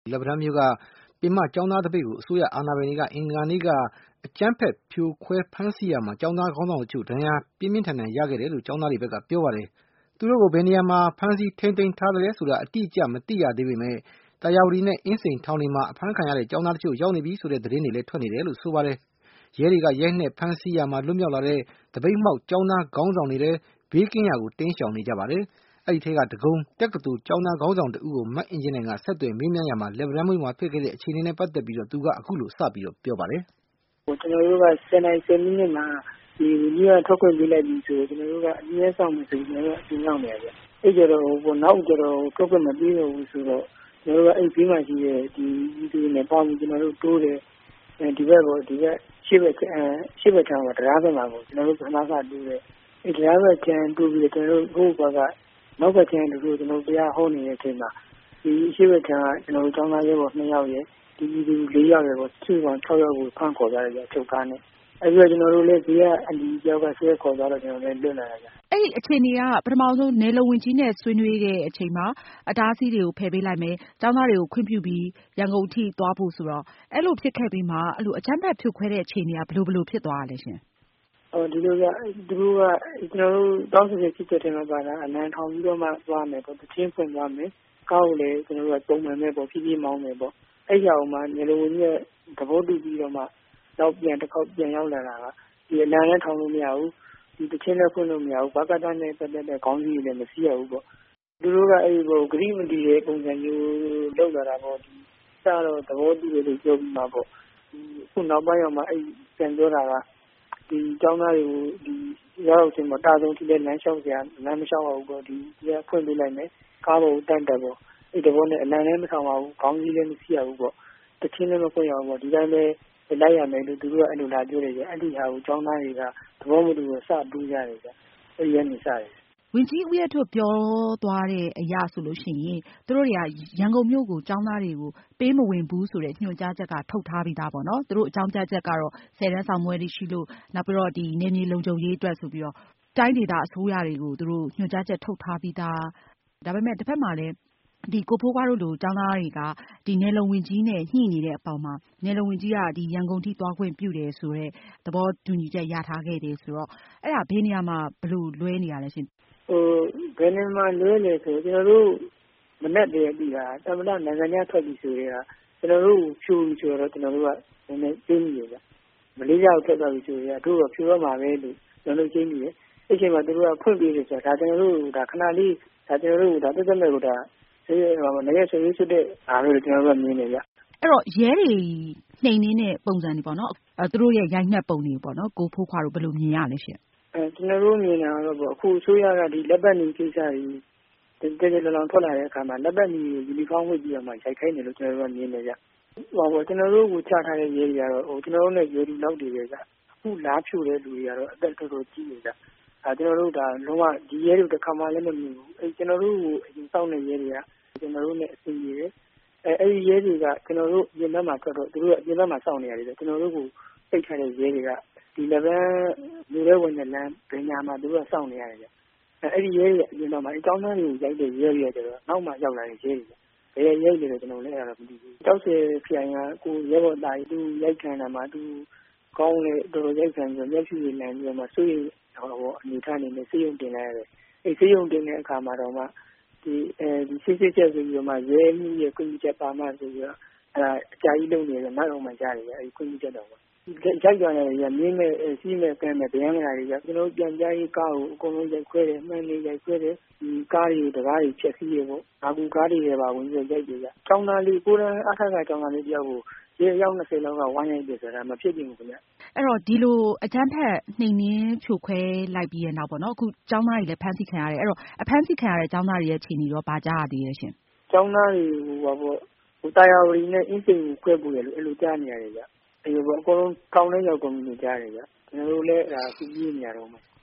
လက်ပံတန်းမြို့ကပင်မကျောင်းသားတပိတ်ကိုအစိုးရအာဏာပိုင်တွေကအင်္ဂါနေ့ကအကြမ်းဖက်ဖြိုခွဲဖမ်းဆီးရာမှာကျောင်းသားခေါင်းဆောင်အချို့ဒဏ်ရာပြင်းပြင်းထန်ထန်ရခဲ့တယ်လို့ကျောင်းသားတွေဘက်ကပြောပါတယ်။သူတို့ကိုဘယ်နေရာမှာဖမ်းဆီးထိန်းသိမ်းထားသလဲဆိုတာအတိအကျမသိရသေးပေမဲ့သာယာဝတီနဲ့အင်းစိန်ထောင်တွေမှာအဖမ်းခံရတဲ့ကျောင်းသားတချို့ရောက်နေပြီဆိုတဲ့သတင်းတွေလည်းထွက်နေတယ်လို့ဆိုပါတယ်။ရဲတွေကရိုက်နှက်ဖမ်းဆီးရာမှာလွတ်မြောက်လာတဲ့တပိတ်မှောက်ကျောင်းသားခေါင်းဆောင်တွေလည်းဘေးကင်းရာကိုတင်းရှောင်နေကြပါတယ်။အဲဒီထဲကဒဂုံတက္ကသိုလ်ကျောင်းသားခေါင်းဆောင်တဦးကိုမအင်ဂျင်နိုင်ကဆက်သွယ်မေးမြန်းရာမှာလက်ပံတန်းမြို့မှာဖြစ်ခဲ့တဲ့အခြေအနေနဲ့ပတ်သက်ပြီးသူကအခုလိုစပြီးပြောပါတယ်။ကျွန်တော်တို့က10 မိနစ်မှာဒီကြီးကထွက်ခွင့်ပေးလိုက်ပြီဆိုကျွန်တော်တို့ကအမြဲဆောင်မှုဆိုကျွန်တော်တို့အပြင်ရောက်နေရတယ်။အဲ့ကြတော့နောက်ကြတော့ထွက်ခွင့်မပေးတော့ဘူးဆိုတော့ကျွန်တော်တို့ကအဲ့ဒီမှာရှိတဲ့ဒီတွေနဲ့ပေါင်းပြီးကျွန်တော်တို့တိုးတယ်ဒီဘက်ရှေ့ဘက်ထံမှာတရားဘက်မှာကိုကျွန်တော်တို့ပထမကတိုးတယ်အဲ့တရားဘက်ကျန်တိုးပြီးကျွန်တော်တို့ဘက်ကနောက်ဘက်ကျန်တို့ကျွန်တော်တရားဟောနေတဲ့အချိန်မှာဒီရှေ့ဘက်ထံကကျွန်တော်တို့ကျောင်းသားရဲဘော်2ယောက်ရဲ့ဒီ4ယောက်ရဲ့ပေါ့စုပေါင်း6ယောက်ကိုဖမ်းခေါ်ကြတယ်ချုပ်ကားနဲ့အဲ့ဒီကျွန်တော်တို့လည်းဒီကအလီကျောက်ကဆွဲခေါ်သွားတော့ကျွန်တော်လည်းလွတ်လာကြ။အဲ့ဒီအခြေအနေကပထမဆုံးနယ်လုံဝင်ကြီးနဲ့ဆွေးနွေးတဲ့အချိန်မှာအတားအဆီးတွေကိုဖယ်ပေးလိုက်မယ်။ကျောင်းသားတွေကိုခွင့်ပြုပြီးရန်ကုန်အထိသွားဖို့ဆိုတော့အဲ့လိုဖြစ်ခဲ့ပြီးမှအဲ့လိုအကြမ်းဖက်ဖြိုခွဲတဲ့အခြေအနေကဘယ်လိုဖြစ်သွားရလဲရှင်။ဒီလိုကသူတို့ကကျွန်တော်တို့တောင်းဆိုချက်ဖြစ်တဲ့မှာပါတာအနံထောင်ပြီးတော့မှသွားမယ်ပေါ့တချင်းဖွင့်သွားမယ်ကားကိုလည်းကျွန်တော်တို့ကပုံမှန်ပဲပေါ့ဖြည်းဖြည်းမောင်းမယ်ပေါ့အဲ့ကြောင်မှနယ်လုံဝင်ကြီးသဘောတူပြီးတော့မှနောက်တစ်ခေါက်ပြန်ရောက်လာတာကဒီအနံနဲ့ထောင်လို့မရဘူးဒီတချင်းနဲ့ဖွင့်လို့မရဘူးဘာကတန်းနဲ့ပတ်သက်တဲ့ခေါင်းကြီးတွေလည်းမရှိရဘူးပေါ့သူတို့ကအဲ့ဒီဂရိမတီရဲ့ပုံစံမျိုးလောက်လာတာပေါ့ဒီစတော့သဘောတူတယ်လို့ပြောပြီးမှပေါ့ခုနောက်ပိုင်းရောက်မှအဲ့ပြန်ပြောတာကဒီကျောင်းသားတွေကိုဒီရောက်ချင်းမှာတာဆုံးထိတဲ့လမ်းလျှောက်စရာလမ်းမလျှောက်အောင်ပေါ့ဒီဖွင့်ပေးလိုက်မယ်ကားပေါ်တန်းတက်ပေါ့အဲ့ဒီဘောနဲ့အနံလည်းမဆောင်ပါဘူးခေါင်းကြီးလည်းမရှိရဘူးပေါ့တချင်းလည်းမဖွင့်ရဘူးပေါ့ဒီတိုင်းပဲလိုက်ရမယ်လို့သူတို့ကအဲ့လိုလာပြောတယ်ကြအဲ့ဒီဟာကိုကျောင်းသားတွေကသဘောမတူလို့စတူးကြတယ်ကြအဲ့ဒီကနေစတယ်ဝင်ကြီးဦးရထွတ်ပြောသွားတဲ့အရာဆိုလို့ရှိရင်သူတို့တွေကရန်ကုန်မြို့ကိုကျောင်းသားတွေကိုပေးမဝင်ဘူးဆိုတဲ့ညွှန်ကြားချက်ကထုတ်ထားပြီးသားပေါ့နော်သူတို့အကြောင်းကြားချက်ကတော့10 တန်းဆောင်ပွဲတွေရှိလို့နောက်ပြီးတော့ဒီနေမြေလုံခြုံရေးအတွက်ဆိုပြီးတော့တိုင်းဒေသအစိုးရတွေကိုသူတို့ညွှန်ကြားချက်ထုတ်ထားပြီးသားဒါပေမဲ့တစ်ဖက်မှာလည်းဒီကိုဖိုးကွားတို့လိုကျောင်းသားတွေကဒီနယ်လုံဝင်ကြီးနဲ့ညှိနေတဲ့အပေါ်မှာနယ်လုံဝင်ကြီးကဒီရန်ကုန်ထိသွားခွင့်ပြုတယ်ဆိုတော့သဘောတူညီချက်ရထားခဲ့တယ်ဆိုတော့အဲ့ဒါဘေးနေရာမှာဘယ်လိုလွဲနေရလဲရှင်ဘယ်နေမှာလွဲလဲဆိုကျွန်တော်တို့မနဲ့တည်းပြီးတာတမန်တော်နိုင်ငံခြားထွက်ပြီးဆိုရဲကကျွန်တော်တို့ဖြူဆိုတော့ကျွန်တော်တို့ကနည်းနည်းသိနေရကြမလေးရှားကိုထွက်သွားပြီးဆိုရဲတို့ကဖြူတော့မှာပဲလို့ကျွန်တော်တို့သိနေတယ်အဲ့ချိန်မှာတို့ကဖွင့်ပေးတယ်ဆိုတာဒါကျွန်တော်တို့ဒါခဏလေးဒါကျွန်တော်တို့ဒါတက်တက်မဲ့ကိုဒါဆေးနိုင်ငံဆွေးနွေးတဲ့အားလို့ကျွန်တော်တို့မြင်နေကြအဲ့တော့ရဲတွေနှိမ်နေတဲ့ပုံစံတွေပေါ့နော်သူတို့ရဲ့ရိုက်နှက်ပုံတွေပေါ့နော်ကိုဖိုးခွားတို့ဘယ်လိုမြင်ရလဲရှင်ကျွန်တော်တို့မြင်တာတော့အခုအစိုးရကဒီလက်ပတ်နေကိစ္စတွေတကယ်လောင်ထွက်လာတဲ့အခါမှာလက်ပတ်နေယူနီဖောင်းဝတ်ပြီးတော့မှရိုက်ခိုင်းတယ်လို့ကျွန်တော်တို့မြင်နေကြကျွန်တော်တို့ကိုချထားတဲ့ရဲတွေကတော့ကျွန်တော်တို့နဲ့ရဲတွေလောက်တွေပဲကြအခုလားဖြူတဲ့လူတွေကတော့အသက်တော်တော်ကြီးနေကြကျွန်တော်တို့ဒါလုံးဝဒီရဲတွေတစ်ခါမှလည်းမမြင်ဘူးကျွန်တော်တို့ကိုအရင်စောင့်နေရဲတွေကကျွန်တော်တို့နဲ့အဆင်ပြေတယ်အဲ့ဒီရဲတွေကကျွန်တော်တို့ပြင်ဘက်မှာထွက်တော့သူတို့ကပြင်ဘက်မှာစောင့်နေရတယ်ကျွန်တော်တို့ကိုပိတ်ထားတဲ့ရဲတွေကဒီလက်ဘန်းလူတွေဝင်တဲ့လမ်းပညာမှာသူတို့ကစောင့်နေရတယ်ကြအဲ့ဒီရဲတွေအပြင်တော့မှအကြောင်းသားတွေကိုရိုက်တဲ့ရဲတွေကျတော့နောက်မှရောက်လာတဲ့ရဲတွေဘယ်ရိုက်တယ်လို့ကျွန်တော်လည်းအဲ့ဒါမသိဘူးတောက်ဆယ်ဖျိုင်ကကိုရဲဘော်သားကြီးသူရိုက်ခံတာမှာသူကောင်းလေတော်တော်ရိုက်ခံပြီးမျက်ဖြူတွေလမ်းပြီးတော့မှဆွေးအနေထားနေနဲ့စေးရုံတင်လိုက်ရတယ်အဲ့စေးရုံတင်တဲ့အခါမှာတော့မှဒီစစ်ချက်ဆိုပြီးတော့မှရဲမှုရဲ့ကွန်ပျူတာပါမှဆိုပြီးတော့အဲ့ဒါအကြာကြီးလုပ်နေတယ်နောက်အောင်မှကြားရတယ်အဲ့ကွန်ပျူတာတော့ရိုက်ကြတယ်ရမြင်းမဲ့စီးမဲ့ကမ်းမဲ့ဗျမ်းလာတွေကကျွန်တော်ပြန်ကြားရေးကားကိုအကုန်လုံးရိုက်ခွဲတယ်မှန်နေရိုက်ခွဲတယ်ဒီကားတွေတကားတွေချက်စီးရပေါ့ငါကူကားတွေပါဝင်ပြီးရိုက်တယ်ကြကျောင်းသားလေးကိုယ်တိုင်အထက်ကကျောင်းသားလေးတယောက်ကိုရဲရောက်20လောက်ကဝိုင်းရိုက်တယ်ဆိုတာမဖြစ်ဘူးခင်ဗျအဲ့တော့ဒီလိုအကြမ်းဖက်နှိမ်နင်းဖြိုခွဲလိုက်ပြီးရနောက်ပေါ့နော်အခုကျောင်းသားတွေလည်းဖမ်းဆီးခံရတယ်အဲ့တော့အဖမ်းဆီးခံရတဲ့ကျောင်းသားတွေရဲ့အခြေအနေရောဗာကြားရသေးရဲ့ရှင်ကျောင်းသားတွေဟိုတာယာဝတီနဲ့အင်းစိန်ကိုခွဲပို့တယ်လို့အဲ့လိုကြားနေရတယ်ကြအဲ့လိုပေါ့အကုန်လုံးကောင်းတဲ့ရောက်ကုန်နေကြတယ်ကြကျွန်တော်တို့လည်းဒါစီးပြီးနေရတော့မှာ